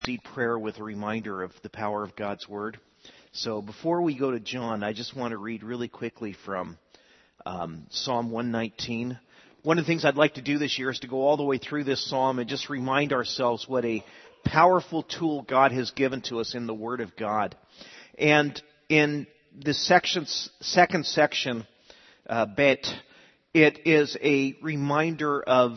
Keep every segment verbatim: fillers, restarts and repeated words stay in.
Seed prayer with a reminder of the power of God's Word. So before we go to John, I just want to read really quickly from um, Psalm one nineteen. One of the things I'd like to do this year is to go all the way through this psalm and just remind ourselves what a powerful tool God has given to us in the Word of God. And in the sections, second section, uh, bet, it is a reminder of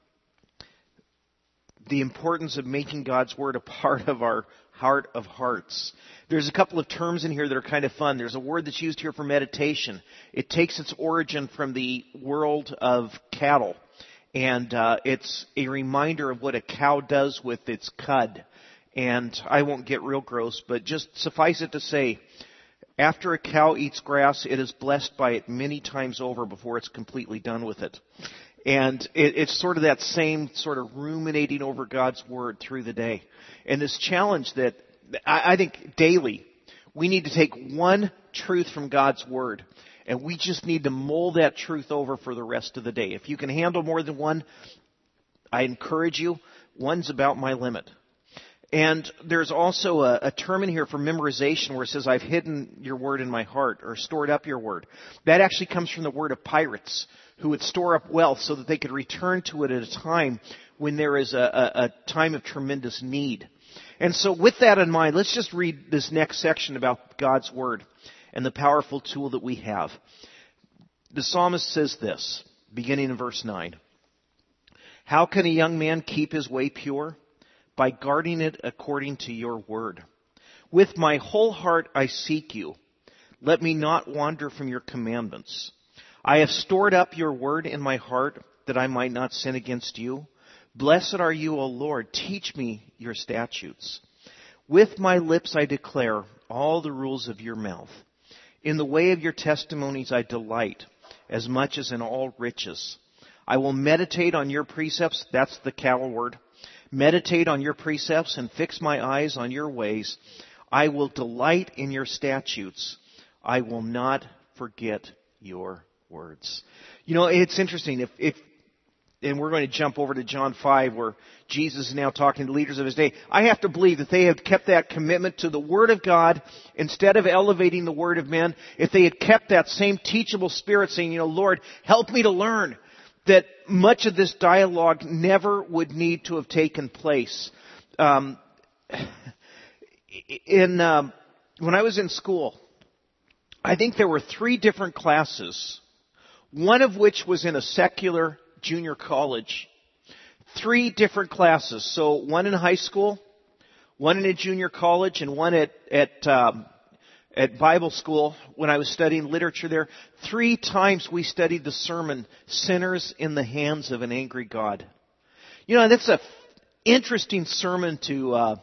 the importance of making God's Word a part of our heart of hearts. There's a couple of terms in here that are kind of fun. There's a word that's used here for meditation. It takes its origin from the world of cattle. And uh, it's a reminder of what a cow does with its cud. And I won't get real gross, but just suffice it to say, after a cow eats grass, it is blessed by it many times over before it's completely done with it. And it, it's sort of that same sort of ruminating over God's Word through the day. And this challenge that I, I think daily, we need to take one truth from God's Word, and we just need to mull that truth over for the rest of the day. If you can handle more than one, I encourage you. One's about my limit. And there's also a, a term in here for memorization where it says, I've hidden your word in my heart, or stored up your word. That actually comes from the word of pirates, who would store up wealth so that they could return to it at a time when there is a, a, a time of tremendous need. And so with that in mind, let's just read this next section about God's word and the powerful tool that we have. The psalmist says this, beginning in verse nine. How can a young man keep his way pure? By guarding it according to your word. With my whole heart I seek you. Let me not wander from your commandments. I have stored up your word in my heart that I might not sin against you. Blessed are you, O Lord. Teach me your statutes. With my lips I declare all the rules of your mouth. In the way of your testimonies I delight as much as in all riches. I will meditate on your precepts. That's the cow word. Meditate on your precepts and fix my eyes on your ways. I will delight in your statutes. I will not forget your words. You know, it's interesting. If, if, and we're going to jump over to John five where Jesus is now talking to leaders of his day. I have to believe that they have kept that commitment to the Word of God instead of elevating the Word of men. If they had kept that same teachable spirit saying, you know, Lord, help me to learn, that much of this dialogue never would need to have taken place. Um, in um, when I was in school, I think there were three different classes, one of which was in a secular junior college. Three different classes. So one in high school, one in a junior college, and one at at um, at Bible school when I was studying literature there. Three times we studied the sermon, Sinners in the Hands of an Angry God. You know, that's a interesting sermon to uh,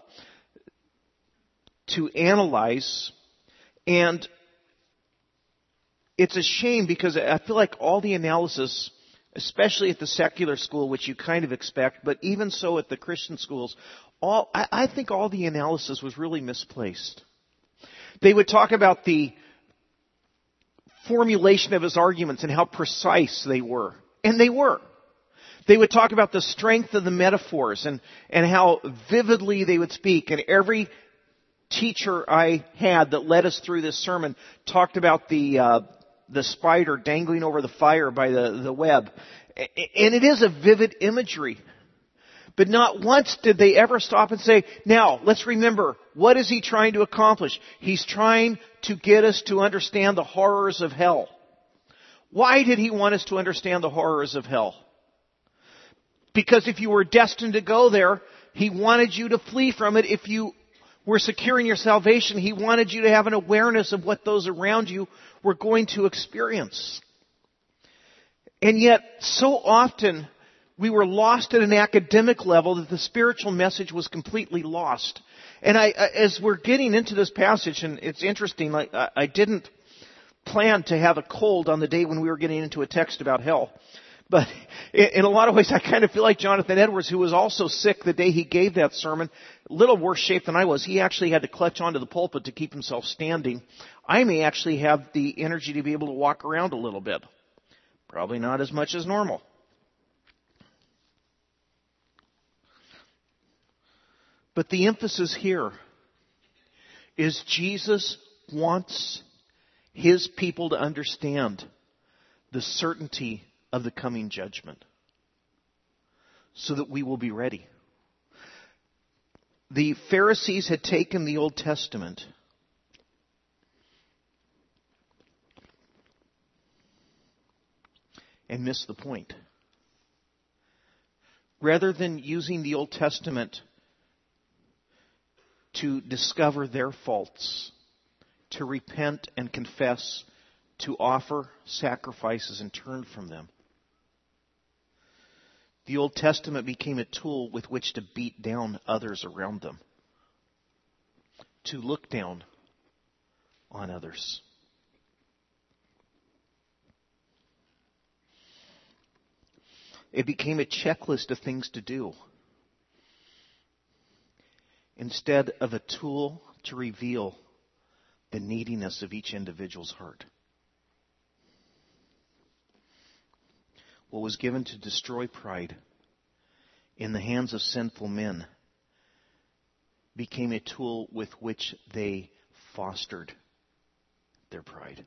to analyze, and it's a shame because I feel like all the analysis, especially at the secular school, which you kind of expect, but even so at the Christian schools, all I, I think all the analysis was really misplaced. They would talk about the formulation of his arguments and how precise they were. And they were. They would talk about the strength of the metaphors and, and how vividly they would speak. And every teacher I had that led us through this sermon talked about the uh, the spider dangling over the fire by the, the web. And it is a vivid imagery. But not once did they ever stop and say, now, let's remember, what is he trying to accomplish? He's trying to get us to understand the horrors of hell. Why did he want us to understand the horrors of hell? Because if you were destined to go there, he wanted you to flee from it. If you were securing your salvation, he wanted you to have an awareness of what those around you were going to experience. And yet, so often, we were lost at an academic level that the spiritual message was completely lost. And I, as we're getting into this passage, and it's interesting, like I didn't plan to have a cold on the day when we were getting into a text about hell. But in a lot of ways, I kind of feel like Jonathan Edwards, who was also sick the day he gave that sermon, a little worse shape than I was. He actually had to clutch onto the pulpit to keep himself standing. I may actually have the energy to be able to walk around a little bit. Probably not as much as normal. But the emphasis here is Jesus wants His people to understand the certainty of the coming judgment so that we will be ready. The Pharisees had taken the Old Testament and missed the point. Rather than using the Old Testament to discover their faults, to repent and confess, to offer sacrifices and turn from them, the Old Testament became a tool with which to beat down others around them, to look down on others. It became a checklist of things to do instead of a tool to reveal the neediness of each individual's heart. What was given to destroy pride in the hands of sinful men became a tool with which they fostered their pride.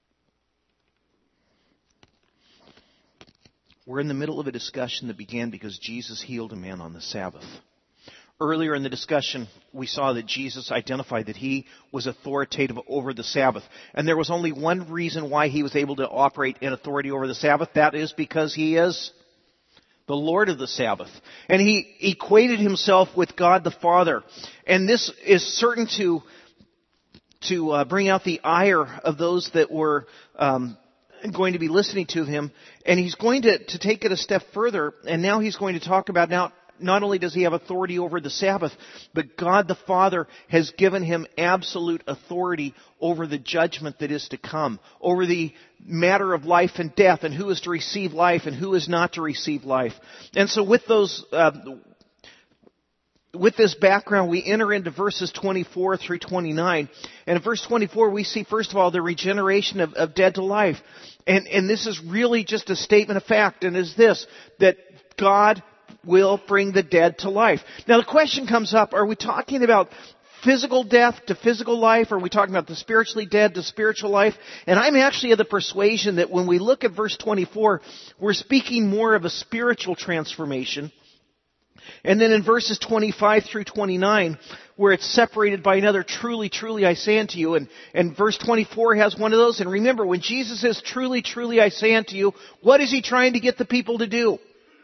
We're in the middle of a discussion that began because Jesus healed a man on the Sabbath. Earlier in the discussion, we saw that Jesus identified that He was authoritative over the Sabbath. And there was only one reason why He was able to operate in authority over the Sabbath. That is because He is the Lord of the Sabbath. And He equated Himself with God the Father. And this is certain to, to uh, bring out the ire of those that were um, going to be listening to Him. And He's going to, to take it a step further. And now He's going to talk about now, not only does He have authority over the Sabbath, but God the Father has given Him absolute authority over the judgment that is to come, over the matter of life and death, and who is to receive life and who is not to receive life. And so with those, uh, with this background, we enter into verses twenty-four through twenty-nine. And in verse twenty-four, we see, first of all, the regeneration of, of dead to life. And, and this is really just a statement of fact, and is this, that God will bring the dead to life. Now the question comes up, are we talking about physical death to physical life? Or are we talking about the spiritually dead to spiritual life? And I'm actually of the persuasion that when we look at verse twenty-four, we're speaking more of a spiritual transformation. And then in verses twenty-five through twenty-nine, where it's separated by another, truly, truly I say unto you. And, and verse twenty-four has one of those. And remember, when Jesus says, truly, truly I say unto you, what is He trying to get the people to do?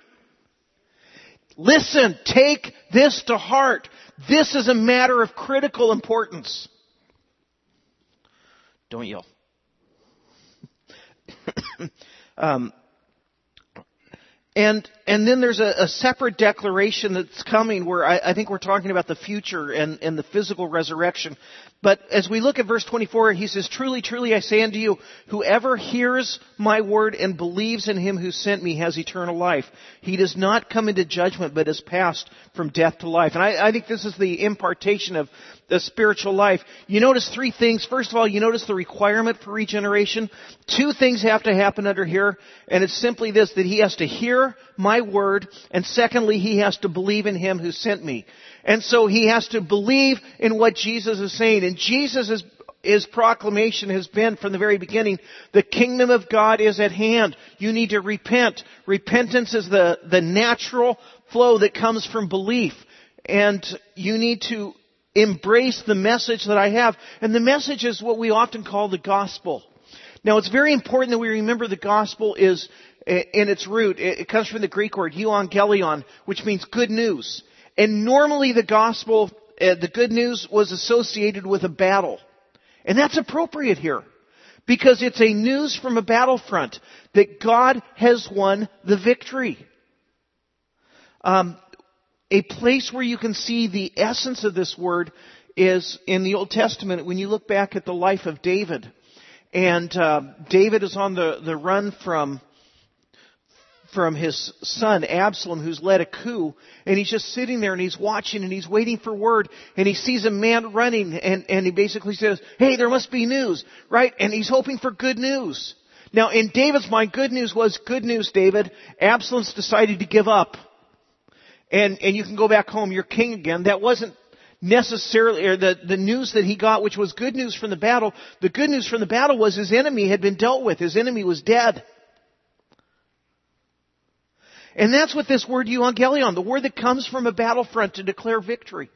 Listen, take this to heart. This is a matter of critical importance. Don't yell. um, and and then there's a, a separate declaration that's coming where I, I think we're talking about the future and, and the physical resurrection. But as we look at verse twenty-four, He says, truly, truly, I say unto you, whoever hears my word and believes in Him who sent me has eternal life. He does not come into judgment, but is passed from death to life. And I, I think this is the impartation of the spiritual life. You notice three things. First of all, you notice the requirement for regeneration. Two things have to happen under here, and it's simply this, that he has to hear my word, and secondly, he has to believe in Him who sent me. And so he has to believe in what Jesus is saying. And Jesus' his proclamation has been from the very beginning, the kingdom of God is at hand. You need to repent. Repentance is the, the natural flow that comes from belief. And you need to embrace the message that I have. And the message is what we often call the gospel. Now it's very important that we remember the gospel is, in its root, it comes from the Greek word euangelion, which means good news. And normally the gospel, uh, the good news was associated with a battle. And that's appropriate here. Because it's a news from a battlefront that God has won the victory. Um, a place where you can see the essence of this word is in the Old Testament when you look back at the life of David. And uh, David is on the, the run from... from his son Absalom, who's led a coup, and he's just sitting there and he's watching and he's waiting for word, and he sees a man running, and, and he basically says, hey, there must be news, right? And he's hoping for good news. Now in David's mind, good news was, good news, David, Absalom's decided to give up. and, and you can go back home, you're king again. That wasn't necessarily, or the, the news that he got, which was good news from the battle. The good news from the battle was his enemy had been dealt with. His enemy was dead. And that's what this word euangelion, the word that comes from a battlefront to declare victory.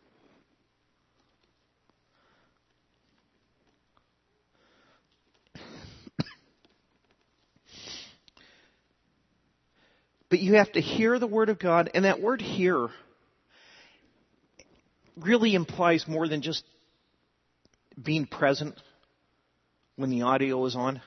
But you have to hear the Word of God, and that word hear really implies more than just being present when the audio is on.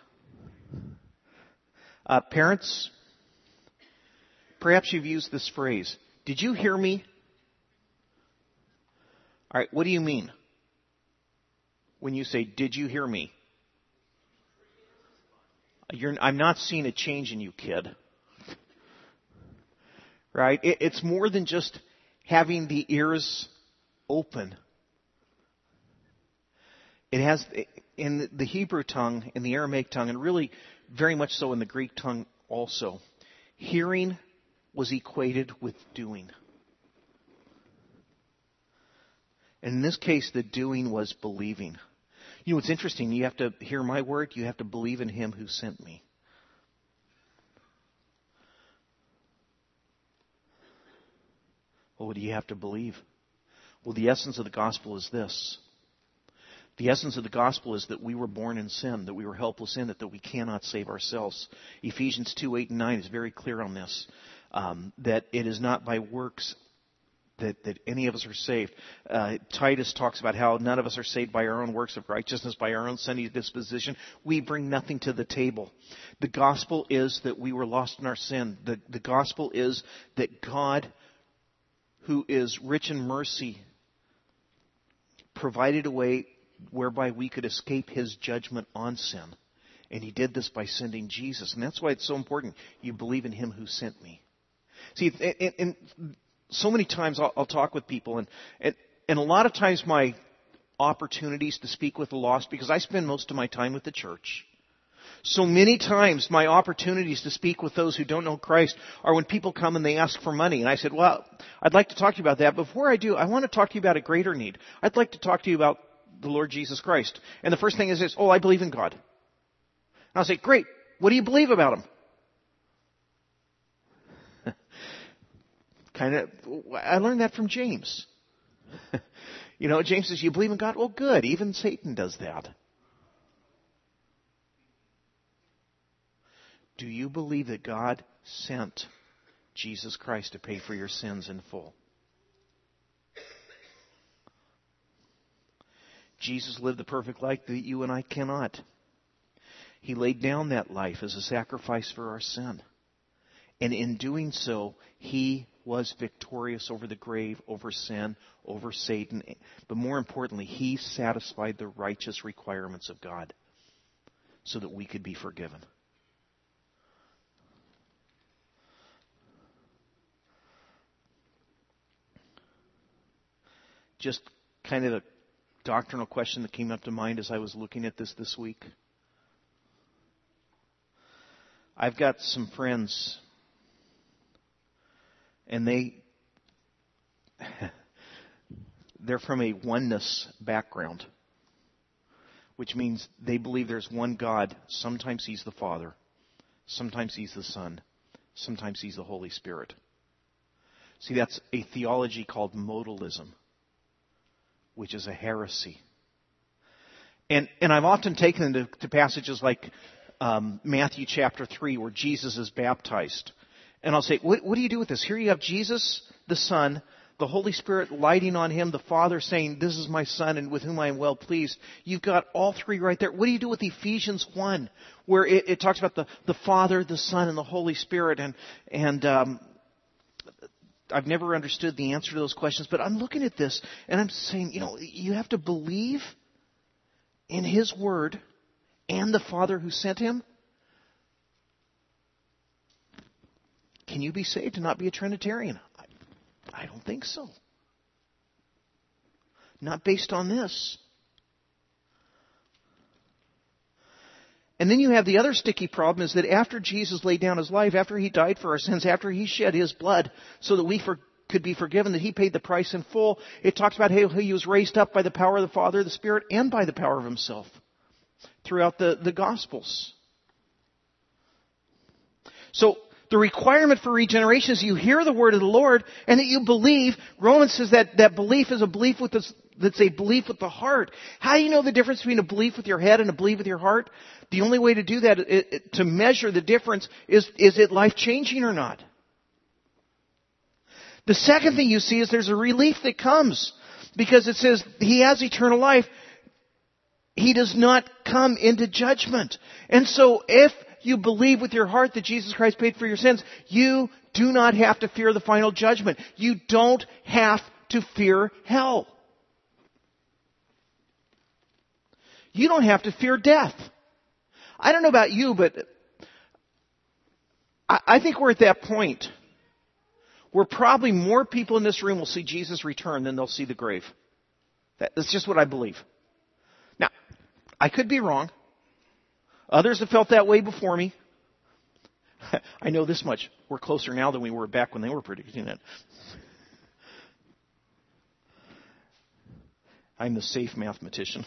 Uh, parents, perhaps you've used this phrase, did you hear me? All right, what do you mean when you say, did you hear me? You're, I'm not seeing a change in you, kid. Right? It, it's more than just having the ears open. It has, in the Hebrew tongue, in the Aramaic tongue, and really very much so in the Greek tongue also, hearing was equated with doing. And in this case, the doing was believing. You know, what's interesting, you have to hear my word, you have to believe in him who sent me. Well, what do you have to believe? Well, the essence of the gospel is this. The essence of the gospel is that we were born in sin, that we were helpless in it, that we cannot save ourselves. Ephesians two, eight, and nine is very clear on this, um, that it is not by works that, that any of us are saved. Uh, Titus talks about how none of us are saved by our own works of righteousness, by our own sinny disposition. We bring nothing to the table. The gospel is that we were lost in our sin. The, the gospel is that God, who is rich in mercy, provided a way whereby we could escape his judgment on sin. And he did this by sending Jesus. And that's why it's so important. You believe in him who sent me. See, and, and so many times I'll, I'll talk with people, and, and, and a lot of times my opportunities to speak with the lost, because I spend most of my time with the church. So many times my opportunities to speak with those who don't know Christ are when people come and they ask for money. And I said, well, I'd like to talk to you about that. Before I do, I want to talk to you about a greater need. I'd like to talk to you about the Lord Jesus Christ. And the first thing is this, oh, I believe in God. And I'll say, great, what do you believe about him? kind of, I learned that from James. You know, James says, you believe in God? Well, good. Even Satan does that. Do you believe that God sent Jesus Christ to pay for your sins in full? Jesus lived the perfect life that you and I cannot. He laid down that life as a sacrifice for our sin. And in doing so, he was victorious over the grave, over sin, over Satan. But more importantly, he satisfied the righteous requirements of God so that we could be forgiven. Just kind of a doctrinal question that came up to mind as I was looking at this this week. I've got some friends, and they, they're from a oneness background, which means they believe there's one God. Sometimes he's the Father, sometimes he's the Son, sometimes he's the Holy Spirit. See, that's a theology called modalism, which is a heresy. And and I've often taken them to, to passages like um, Matthew chapter three, where Jesus is baptized. And I'll say, what, what do you do with this? Here you have Jesus, the Son, the Holy Spirit lighting on him, the Father saying, this is my Son and with whom I am well pleased. You've got all three right there. What do you do with Ephesians one, where it, it talks about the, the Father, the Son, and the Holy Spirit? And, and um, I've never understood the answer to those questions, but I'm looking at this and I'm saying, you know, you have to believe in his word and the Father who sent him. Can you be saved and not be a Trinitarian? I, I don't think so. Not based on this. And then you have the other sticky problem, is that after Jesus laid down his life, after he died for our sins, after he shed his blood so that we for, could be forgiven, that he paid the price in full. It talks about how he was raised up by the power of the Father, the Spirit, and by the power of himself throughout the, the Gospels. So the requirement for regeneration is you hear the word of the Lord and that you believe. Romans says that that belief is a belief with this, that's a belief with the heart. How do you know the difference between a belief with your head and a belief with your heart? The only way to do that, it, it, to measure the difference, is, is it life-changing or not? The second thing you see is there's a relief that comes because it says he has eternal life. He does not come into judgment. And so if you believe with your heart that Jesus Christ paid for your sins, you do not have to fear the final judgment. You don't have to fear hell. You don't have to fear death. I don't know about you, but I, I think we're at that point where probably more people in this room will see Jesus return than they'll see the grave. That, that's just what I believe. Now, I could be wrong. Others have felt that way before me. I know this much. We're closer now than we were back when they were predicting it. I'm the safe mathematician.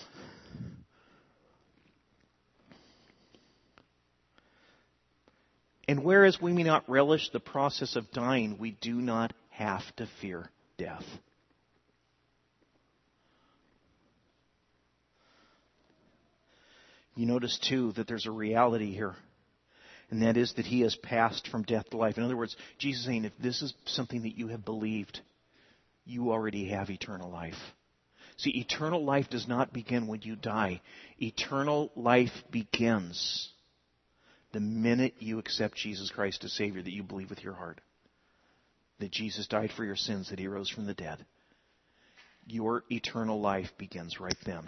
And whereas we may not relish the process of dying, we do not have to fear death. You notice, too, that there's a reality here. And that is that he has passed from death to life. In other words, Jesus is saying, if this is something that you have believed, you already have eternal life. See, eternal life does not begin when you die. Eternal life begins the minute you accept Jesus Christ as Savior, that you believe with your heart that Jesus died for your sins, that he rose from the dead. Your eternal life begins right then.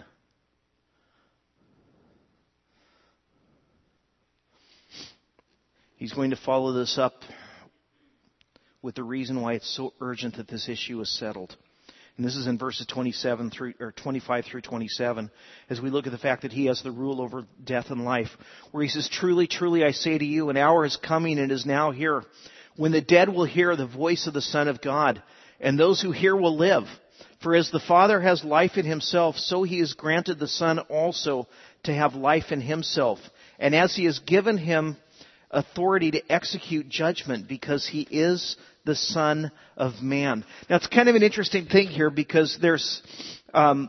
He's going to follow this up with the reason why it's so urgent that this issue is settled. And this is in verses twenty-seven through, or twenty-five through twenty-seven, as we look at the fact that he has the rule over death and life, where he says, truly, truly, I say to you, an hour is coming and is now here, when the dead will hear the voice of the Son of God, and those who hear will live. For as the Father has life in himself, so he has granted the Son also to have life in himself. And as he has given him authority to execute judgment, because he is the Son of Man. Now, it's kind of an interesting thing here, because there's um,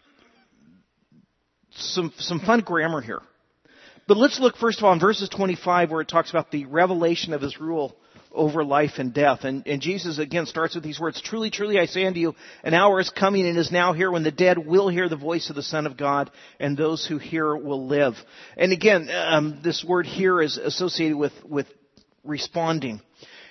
some some fun grammar here. But let's look first of all in verses twenty-five, where it talks about the revelation of his rule over life and death. And, and Jesus again starts with these words, truly, truly, I say unto you, an hour is coming and is now here when the dead will hear the voice of the Son of God, and those who hear will live. And again, um, this word hear is associated with, with responding.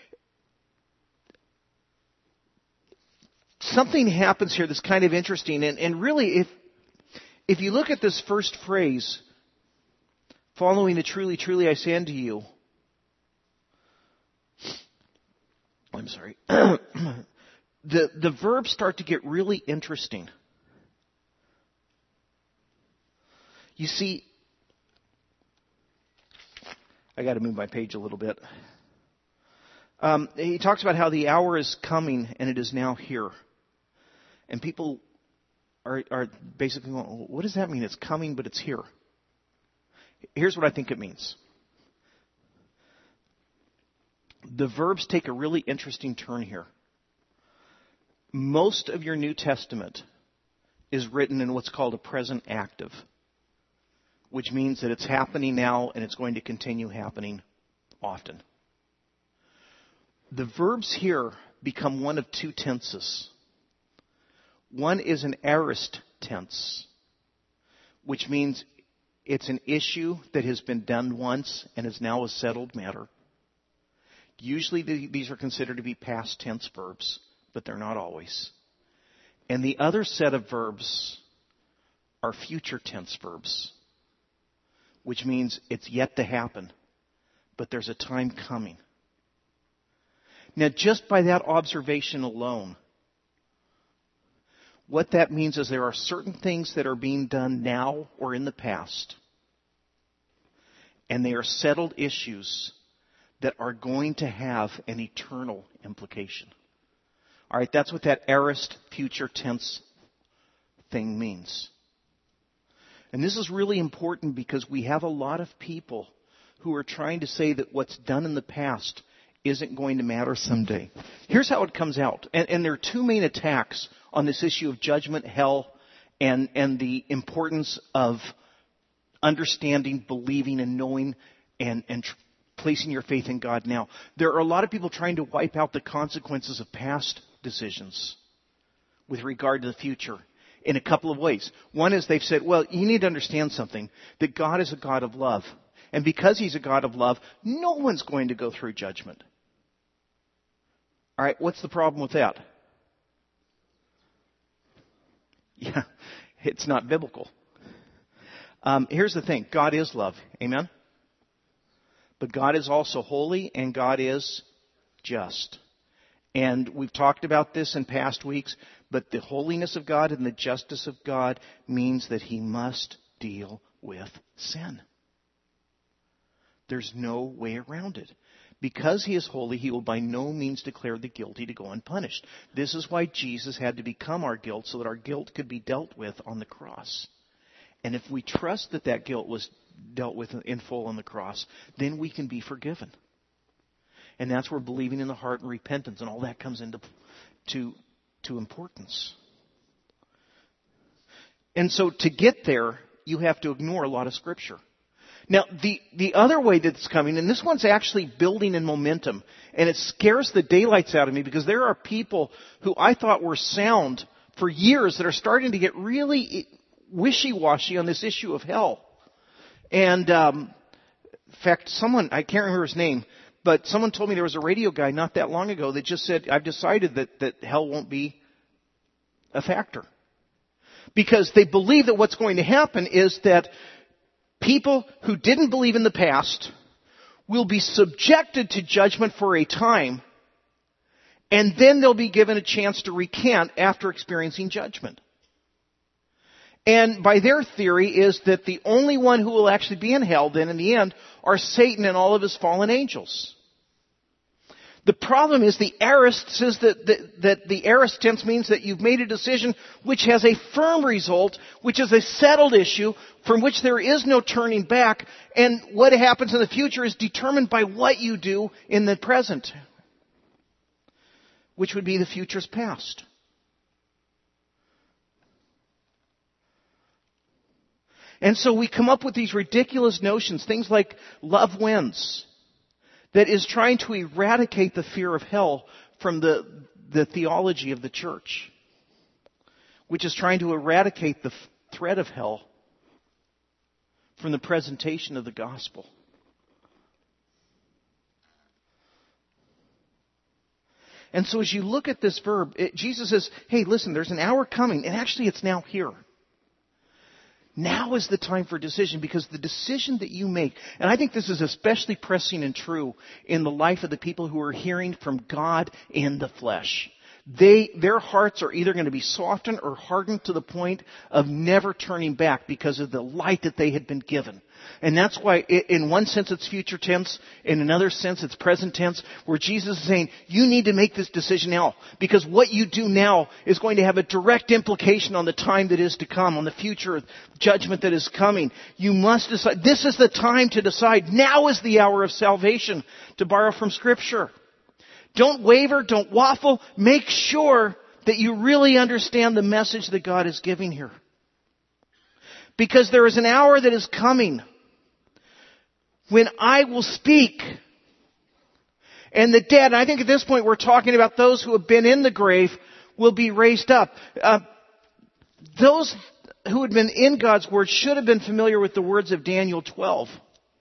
Something happens here that's kind of interesting. And, and really, if, if you look at this first phrase, following the truly, truly, I say unto you, I'm sorry. the the verbs start to get really interesting. You see, I got to move my page a little bit. Um, he talks about how the hour is coming and it is now here, and people are are basically going, what does that mean? It's coming, but it's here. Here's what I think it means. The verbs take a really interesting turn here. Most of your New Testament is written in what's called a present active, which means that it's happening now and it's going to continue happening often. The verbs here become one of two tenses. One is an aorist tense, which means it's an issue that has been done once and is now a settled matter. Usually these are considered to be past tense verbs, but they're not always. And the other set of verbs are future tense verbs, which means it's yet to happen, but there's a time coming. Now, just by that observation alone, what that means is there are certain things that are being done now or in the past, and they are settled issues that are going to have an eternal implication. All right, that's what that aorist future tense thing means. And this is really important because we have a lot of people who are trying to say that what's done in the past isn't going to matter someday. Here's how it comes out. And, and there are two main attacks on this issue of judgment, hell, and, and the importance of understanding, believing, and knowing and, and tr- placing your faith in God now. There are a lot of people trying to wipe out the consequences of past decisions with regard to the future in a couple of ways. One is they've said, well, you need to understand something, that God is a God of love. And because He's a God of love, no one's going to go through judgment. All right, what's the problem with that? Yeah, it's not biblical. Um, here's the thing. God is love. Amen? But God is also holy and God is just. And we've talked about this in past weeks, but the holiness of God and the justice of God means that He must deal with sin. There's no way around it. Because He is holy, He will by no means declare the guilty to go unpunished. This is why Jesus had to become our guilt, so that our guilt could be dealt with on the cross. And if we trust that that guilt was dealt with in full on the cross, then we can be forgiven. And that's where believing in the heart and repentance and all that comes into to, to importance. And so to get there, you have to ignore a lot of Scripture. Now, the, the other way that's coming, and this one's actually building in momentum, and it scares the daylights out of me because there are people who I thought were sound for years that are starting to get really wishy-washy on this issue of hell. And, um, in fact, someone, I can't remember his name, but someone told me there was a radio guy not that long ago that just said, I've decided that, that hell won't be a factor. Because they believe that what's going to happen is that people who didn't believe in the past will be subjected to judgment for a time, and then they'll be given a chance to recant after experiencing judgment. And by their theory is that the only one who will actually be in hell then in the end are Satan and all of his fallen angels. The problem is the aorist says that, that, that the aorist tense means that you've made a decision which has a firm result, which is a settled issue from which there is no turning back. And what happens in the future is determined by what you do in the present, which would be the future's past. And so we come up with these ridiculous notions, things like love wins, that is trying to eradicate the fear of hell from the, the theology of the church, which is trying to eradicate the f- threat of hell from the presentation of the gospel. And so as you look at this verb, it, Jesus says, hey, listen, there's an hour coming, and actually it's now here. Now is the time for decision, because the decision that you make, and I think this is especially pressing and true in the life of the people who are hearing from God in the flesh. They, their hearts are either going to be softened or hardened to the point of never turning back because of the light that they had been given. And that's why in one sense it's future tense, in another sense it's present tense, where Jesus is saying, you need to make this decision now, because what you do now is going to have a direct implication on the time that is to come, on the future judgment that is coming. You must decide. This is the time to decide. Now is the hour of salvation, to borrow from Scripture. Don't waver, don't waffle. Make sure that you really understand the message that God is giving here. Because there is an hour that is coming when I will speak. And the dead, and I think at this point we're talking about those who have been in the grave, will be raised up. Uh, those who had been in God's Word should have been familiar with the words of Daniel twelve,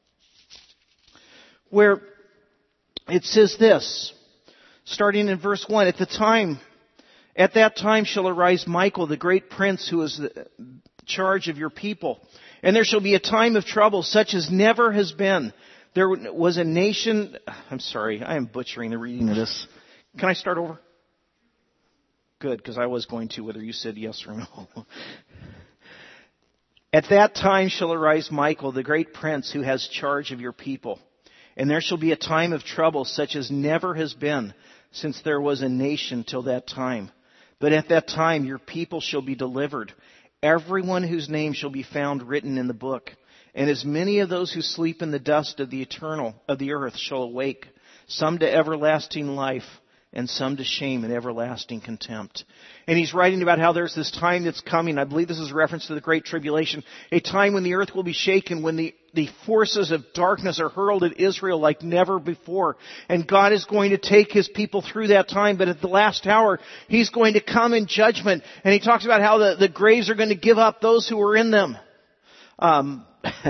where it says this, starting in verse one, At the time, at that time shall arise Michael, the great prince who is the charge of your people. And there shall be a time of trouble such as never has been. There was a nation... I'm sorry, I am butchering the reading of this. Can I start over? Good, because I was going to, whether you said yes or no. At that time shall arise Michael, the great prince who has charge of your people. And there shall be a time of trouble such as never has been since there was a nation till that time. But at that time your people shall be delivered, everyone whose name shall be found written in the book. And as many of those who sleep in the dust of the eternal of the earth shall awake, some to everlasting life, and some to shame and everlasting contempt. And he's writing about how there's this time that's coming. I believe this is a reference to the Great Tribulation. A time when the earth will be shaken, when the, the forces of darkness are hurled at Israel like never before. And God is going to take His people through that time. But at the last hour, He's going to come in judgment. And He talks about how the, the graves are going to give up those who are in them. Um,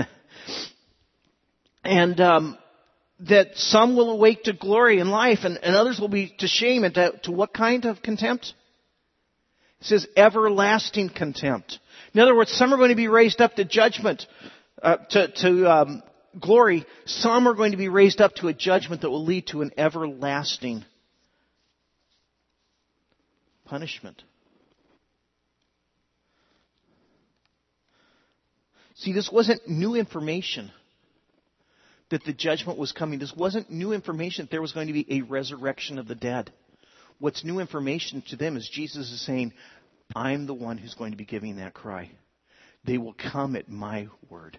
and... Um, that some will awake to glory and life, and, and others will be to shame, and to, to what kind of contempt? It says everlasting contempt. In other words, some are going to be raised up to judgment, uh, to, to um, glory. Some are going to be raised up to a judgment that will lead to an everlasting punishment. See, this wasn't new information that the judgment was coming. This wasn't new information that there was going to be a resurrection of the dead. What's new information to them is Jesus is saying, I'm the one who's going to be giving that cry. They will come at my word.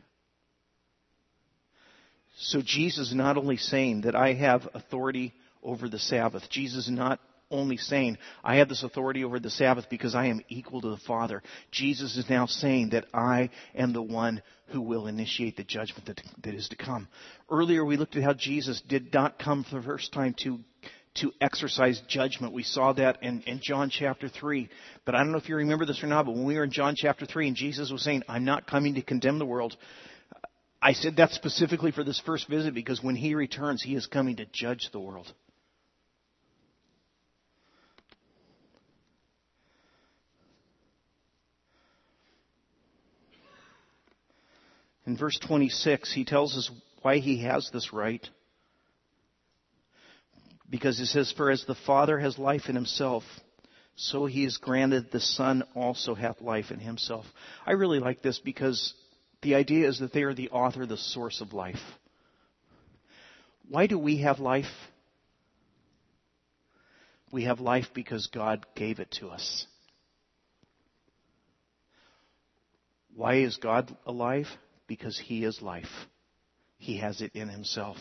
So Jesus is not only saying that I have authority over the Sabbath. Jesus is not only saying, I have this authority over the Sabbath because I am equal to the Father. Jesus is now saying that I am the one who will initiate the judgment that, that is to come. Earlier we looked at how Jesus did not come for the first time to, to exercise judgment. We saw that in, in John chapter three. But I don't know if you remember this or not, but when we were in John chapter three and Jesus was saying, I'm not coming to condemn the world, I said that's specifically for this first visit because when He returns, He is coming to judge the world. In verse twenty-six, he tells us why he has this right. Because it says, for as the Father has life in Himself, so He has granted the Son also hath life in Himself. I really like this because the idea is that they are the author, the source of life. Why do we have life? We have life because God gave it to us. Why is God alive? Because He is life. He has it in Himself.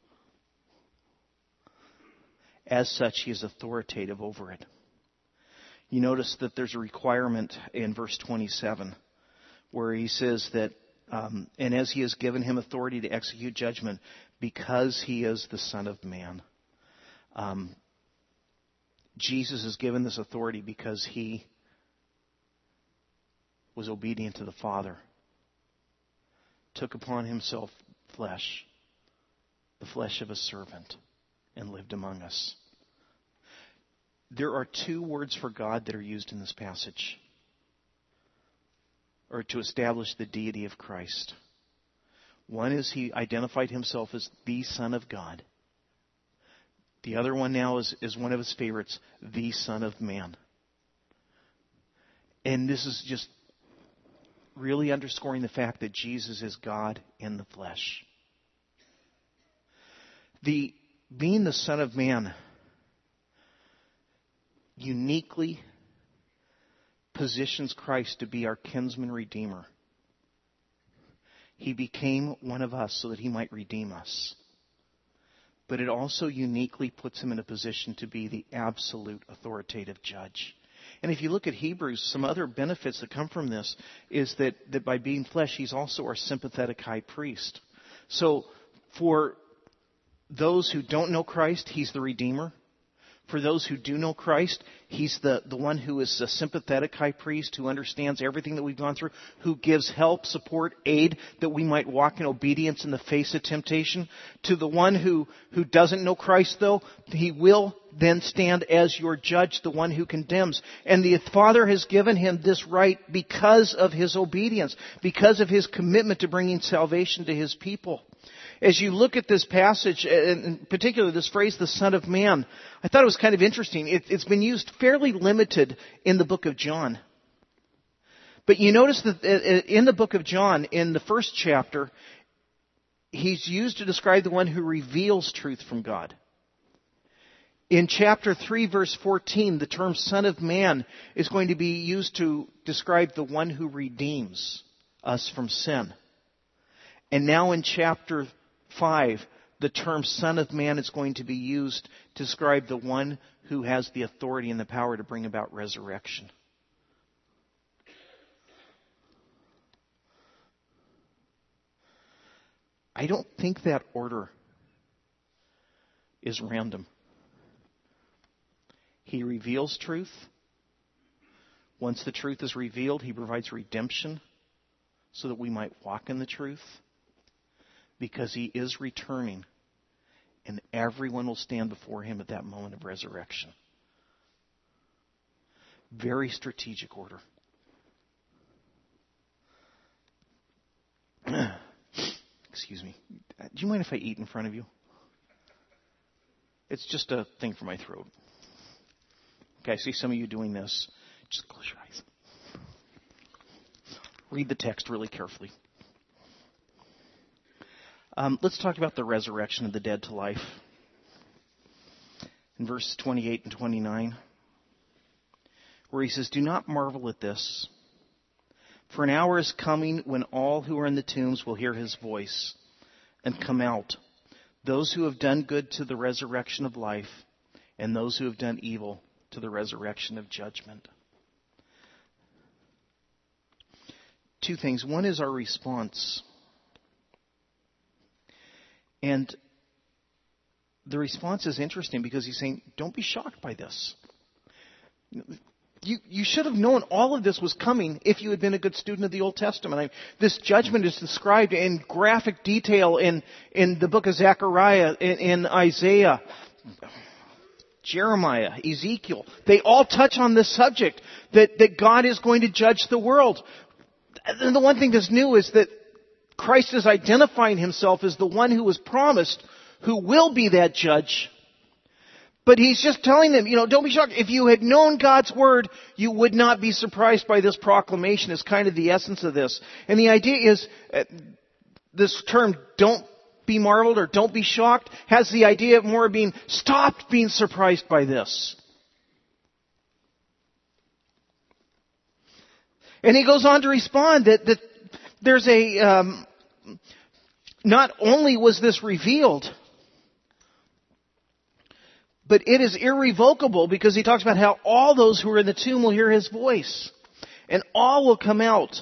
As such, He is authoritative over it. You notice that there's a requirement in verse twenty-seven where he says that, um, and as He has given Him authority to execute judgment, because He is the Son of Man. Um, Jesus is given this authority because He was obedient to the Father. Took upon Himself flesh, the flesh of a servant, and lived among us. There are two words for God that are used in this passage, or to establish the deity of Christ. One is He identified Himself as the Son of God. The other one now is, is one of His favorites, the Son of Man. And this is just really underscoring the fact that Jesus is God in the flesh. The being the Son of Man uniquely positions Christ to be our kinsman redeemer. He became one of us so that He might redeem us. But it also uniquely puts Him in a position to be the absolute authoritative judge. And if you look at Hebrews, some other benefits that come from this is that, that by being flesh, He's also our sympathetic high priest. So for those who don't know Christ, He's the Redeemer. For those who do know Christ, He's the, the one who is a sympathetic high priest, who understands everything that we've gone through, who gives help, support, aid, that we might walk in obedience in the face of temptation. To the one who, who doesn't know Christ, though, He will then stand as your judge, the one who condemns. And the Father has given Him this right because of His obedience, because of His commitment to bringing salvation to His people. As you look at this passage, in particular this phrase, the Son of Man, I thought it was kind of interesting. It, it's been used fairly limited in the book of John. But you notice that in the book of John, in the first chapter, he's used to describe the one who reveals truth from God. In chapter three, verse fourteen, the term Son of Man is going to be used to describe the one who redeems us from sin. And now in chapter five, the term Son of Man is going to be used to describe the one who has the authority and the power to bring about resurrection. I don't think that order is random. He reveals truth. Once the truth is revealed, he provides redemption so that we might walk in the truth, because he is returning, and everyone will stand before him at that moment of resurrection. Very strategic order. Excuse me. Do you mind if I eat in front of you? It's just a thing for my throat. Okay, I see some of you doing this. Just close your eyes. Read the text really carefully. Um, let's talk about the resurrection of the dead to life. In verses twenty-eight and twenty-nine, where he says, "Do not marvel at this, for an hour is coming when all who are in the tombs will hear his voice and come out, those who have done good to the resurrection of life, and those who have done evil to the resurrection of judgment." Two things. One is our response. And the response is interesting because he's saying, don't be shocked by this. You, you should have known all of this was coming if you had been a good student of the Old Testament. I, this judgment is described in graphic detail in, in the book of Zechariah, in, in Isaiah, Jeremiah, Ezekiel. They all touch on this subject, that, that God is going to judge the world. And the one thing that's new is that Christ is identifying himself as the one who was promised, who will be that judge. But he's just telling them, you know, don't be shocked. If you had known God's word, you would not be surprised by this proclamation. Is kind of the essence of this. And the idea is, uh, this term, don't be marveled or don't be shocked, has the idea of more being, stop being surprised by this. And he goes on to respond that, that there's a, um, not only was this revealed, but it is irrevocable, because he talks about how all those who are in the tomb will hear his voice. And all will come out.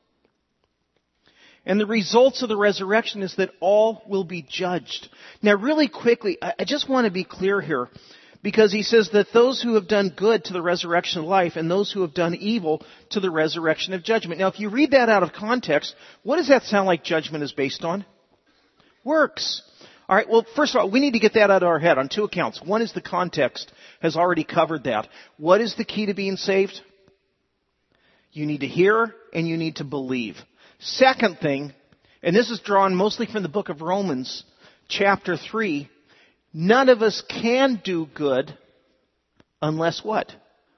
And the results of the resurrection is that all will be judged. Now really quickly, I just want to be clear here. Because he says that those who have done good to the resurrection of life and those who have done evil to the resurrection of judgment. Now if you read that out of context, what does that sound like judgment is based on? Works. All right, well, first of all, we need to get that out of our head on two accounts. One is the context has already covered that. What is the key to being saved? You need to hear and you need to believe. Second thing, and this is drawn mostly from the book of Romans, chapter three, none of us can do good unless what?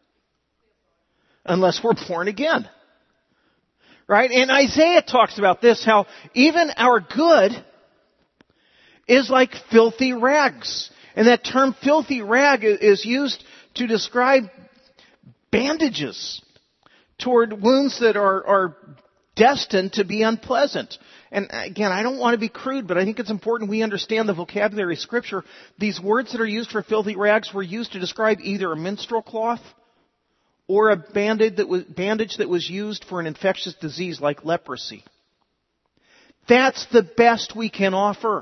Unless we're born again. Right? And Isaiah talks about this, how even our good is like filthy rags. And that term filthy rag is used to describe bandages toward wounds that are, are destined to be unpleasant. And again, I don't want to be crude, but I think it's important we understand the vocabulary of Scripture. These words that are used for filthy rags were used to describe either a menstrual cloth or a bandage that was, bandage that was used for an infectious disease like leprosy. That's the best we can offer.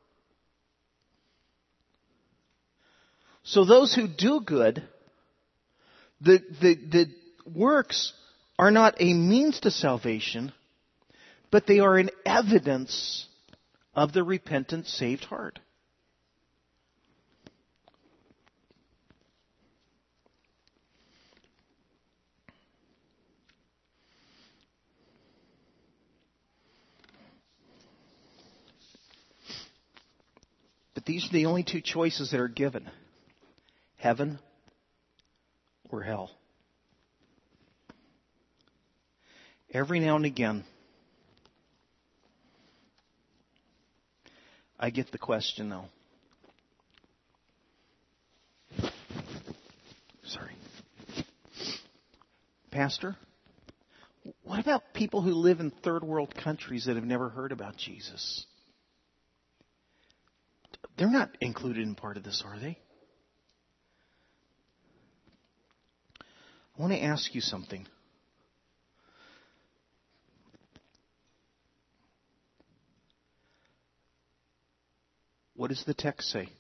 So those who do good, the, the, the works are not a means to salvation, but they are an evidence of the repentant, saved heart. But these are the only two choices that are given: heaven or hell. Every now and again, I get the question, though. Sorry. Pastor, what about people who live in third world countries that have never heard about Jesus? They're not included in part of this, are they? I want to ask you something. What does the text say? It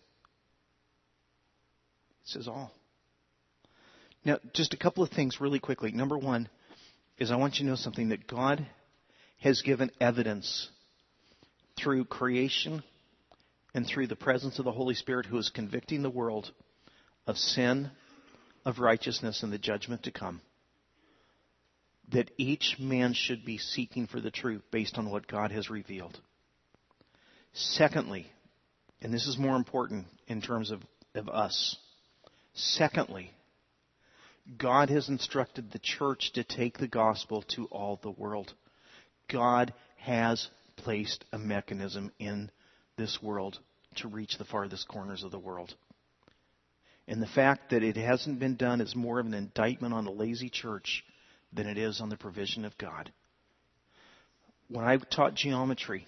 says all. Now, just a couple of things really quickly. Number one is I want you to know something, that God has given evidence through creation and through the presence of the Holy Spirit, who is convicting the world of sin, of righteousness, and the judgment to come, that each man should be seeking for the truth based on what God has revealed. Secondly, and this is more important in terms of, of us, secondly, God has instructed the church to take the gospel to all the world. God has placed a mechanism in this world to reach the farthest corners of the world. And the fact that it hasn't been done is more of an indictment on the lazy church than it is on the provision of God. When I taught geometry,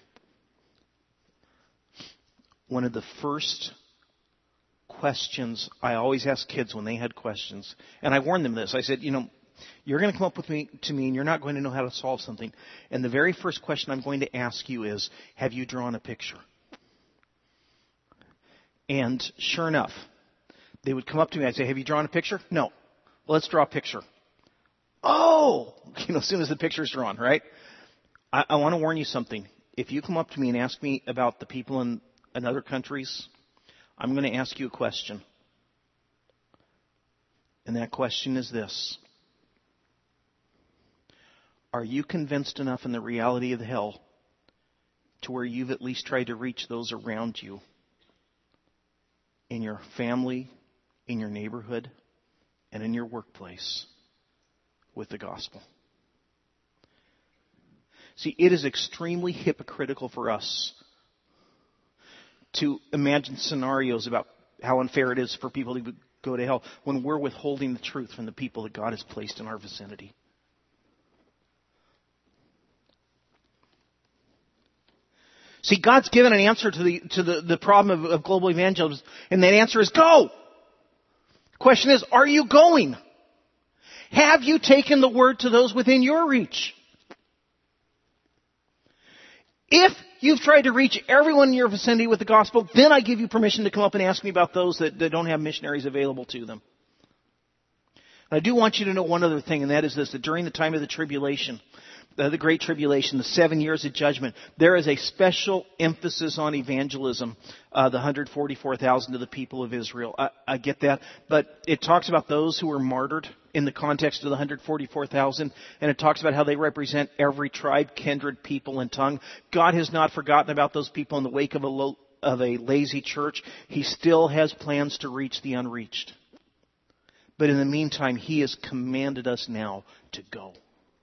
one of the first questions I always ask kids when they had questions, and I warned them this, I said, you know, you're going to come up with me to me and you're not going to know how to solve something. And the very first question I'm going to ask you is, have you drawn a picture? And sure enough, they would come up to me and I'd say, have you drawn a picture? No. Well, let's draw a picture. Oh! You know, as soon as the picture's drawn, right? I, I want to warn you something. If you come up to me and ask me about the people in, in other countries, I'm going to ask you a question. And that question is this. Are you convinced enough in the reality of the hell to where you've at least tried to reach those around you, in your family, in your neighborhood, and in your workplace, with the gospel? See, it is extremely hypocritical for us to imagine scenarios about how unfair it is for people to go to hell when we're withholding the truth from the people that God has placed in our vicinity. See, God's given an answer to the to the, the problem of, of global evangelism, and that answer is go. The question is, are you going? Have you taken the word to those within your reach? If you've tried to reach everyone in your vicinity with the gospel, then I give you permission to come up and ask me about those that, that don't have missionaries available to them. And I do want you to know one other thing, and that is this, that during the time of the tribulation, the, the Great Tribulation, the seven years of judgment, there is a special emphasis on evangelism, uh, the one hundred forty-four thousand of the people of Israel. I, I get that, but it talks about those who were martyred in the context of the one hundred forty-four thousand, and it talks about how they represent every tribe, kindred, people, and tongue. God has not forgotten about those people in the wake of a, lo- of a lazy church. He still has plans to reach the unreached. But in the meantime, He has commanded us now to go.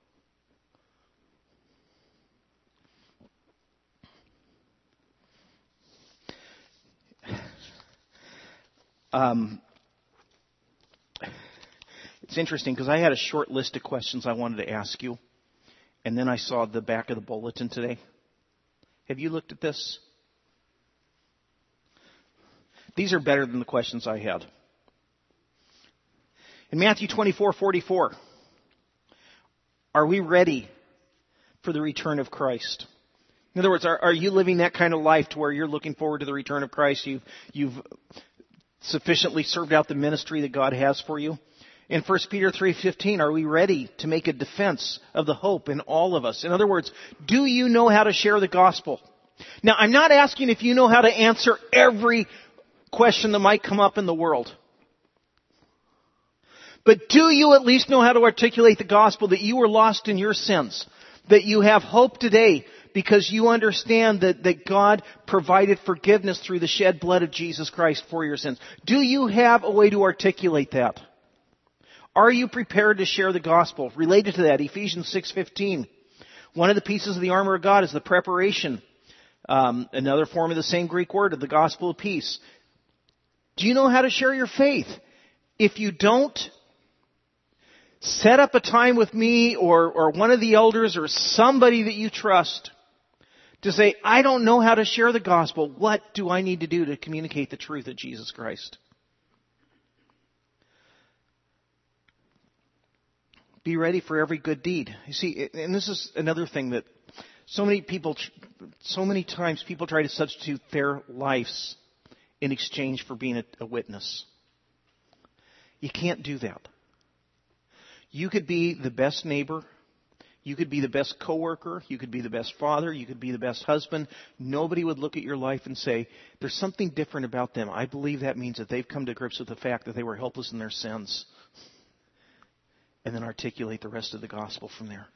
Um, it's interesting because I had a short list of questions I wanted to ask you, and then I saw the back of the bulletin today. Have you looked at this? These are better than the questions I had. In Matthew twenty-four forty-four, are we ready for the return of Christ? In other words, are, are you living that kind of life to where you're looking forward to the return of Christ? You've, you've sufficiently served out the ministry that God has for you? In First Peter three fifteen, are we ready to make a defense of the hope in all of us? In other words, do you know how to share the gospel? Now, I'm not asking if you know how to answer every question that might come up in the world. But do you at least know how to articulate the gospel, that you were lost in your sins, that you have hope today because you understand that, that God provided forgiveness through the shed blood of Jesus Christ for your sins? Do you have a way to articulate that? Are you prepared to share the gospel? Related to that, Ephesians six fifteen. One of the pieces of the armor of God is the preparation Um, another form of the same Greek word, of the gospel of peace. Do you know how to share your faith? If you don't, set up a time with me or, or one of the elders or somebody that you trust to say, I don't know how to share the gospel. What do I need to do to communicate the truth of Jesus Christ? Be ready for every good deed. You see, and this is another thing that so many people, so many times people try to substitute their lives in exchange for being a, a witness. You can't do that. You could be the best neighbor. You could be the best coworker. You could be the best father. You could be the best husband. Nobody would look at your life and say, there's something different about them. I believe that means that they've come to grips with the fact that they were helpless in their sins. And then articulate the rest of the gospel from there.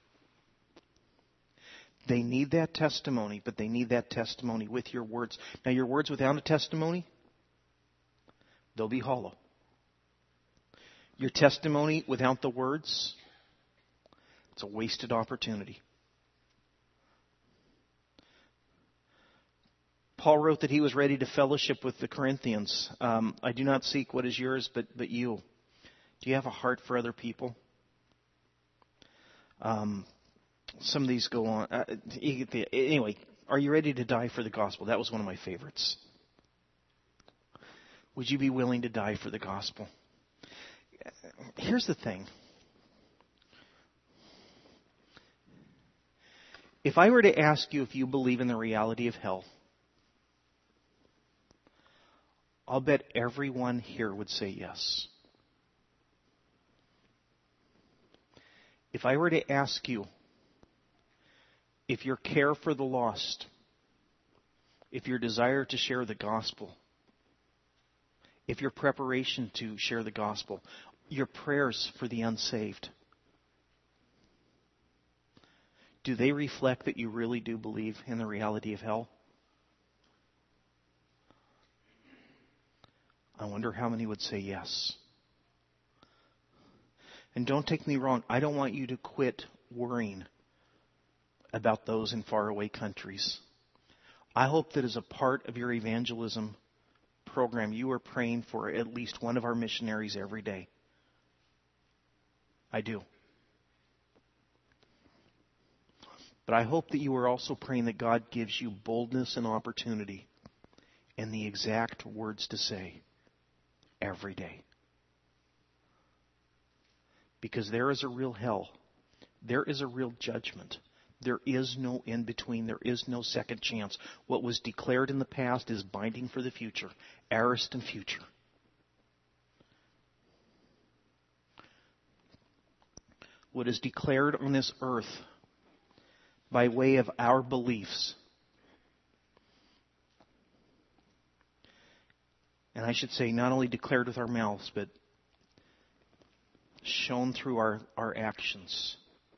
They need that testimony, but they need that testimony with your words. Now, your words without a testimony, they'll be hollow. Your testimony without the words, it's a wasted opportunity. Paul wrote that he was ready to fellowship with the Corinthians. Um, I do not seek what is yours, but, but you. Do you have a heart for other people? Um, some of these go on. Uh, anyway, are you ready to die for the gospel? That was one of my favorites. Would you be willing to die for the gospel? Here's the thing. If I were to ask you if you believe in the reality of hell, I'll bet everyone here would say yes. If I were to ask you if your care for the lost, if your desire to share the gospel, if your preparation to share the gospel, your prayers for the unsaved, do they reflect that you really do believe in the reality of hell? I wonder how many would say yes. And don't take me wrong, I don't want you to quit worrying about those in faraway countries. I hope that as a part of your evangelism program, you are praying for at least one of our missionaries every day. I do. But I hope that you are also praying that God gives you boldness and opportunity and the exact words to say every day. Because there is a real hell. There is a real judgment. There is no in between. There is no second chance. What was declared in the past is binding for the future. Aorist and future. What is declared on this earth by way of our beliefs, and I should say not only declared with our mouths, but shown through our, our actions,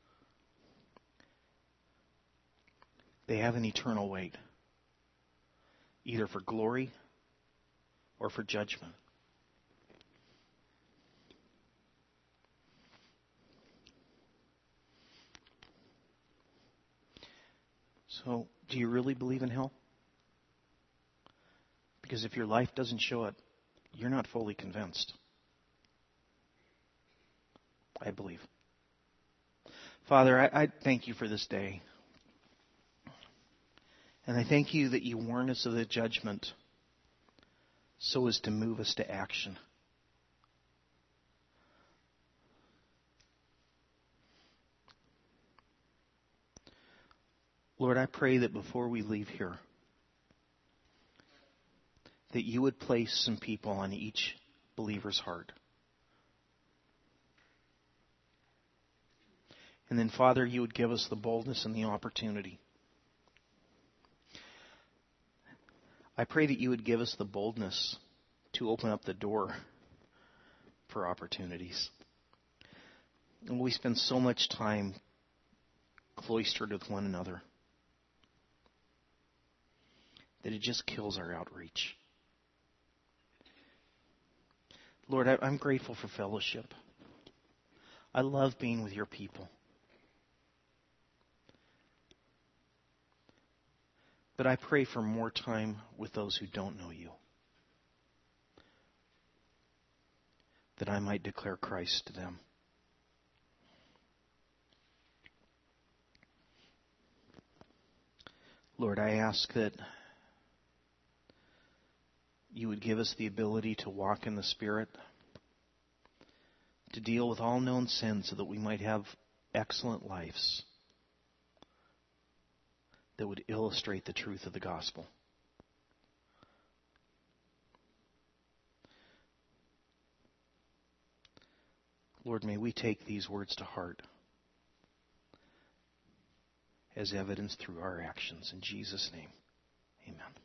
they have an eternal weight, either for glory or for judgment. So, do you really believe in hell? Because if your life doesn't show it, you're not fully convinced. I believe. Father, I, I thank you for this day. And I thank you that you warn us of the judgment so as to move us to action. Lord, I pray that before we leave here, that you would place some people on each believer's heart. And then, Father, you would give us the boldness and the opportunity. I pray that you would give us the boldness to open up the door for opportunities. And we spend so much time cloistered with one another that it just kills our outreach. Lord, I, I'm grateful for fellowship. I love being with your people. But I pray for more time with those who don't know you, that I might declare Christ to them. Lord, I ask that you would give us the ability to walk in the Spirit, to deal with all known sins so that we might have excellent lives that would illustrate the truth of the gospel. Lord, may we take these words to heart as evidence through our actions. In Jesus' name, amen.